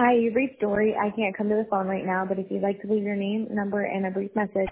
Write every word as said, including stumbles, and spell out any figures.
Hi, you've reached Dory. I can't come to the phone right now, but if you'd like to leave your name, number, and a brief message,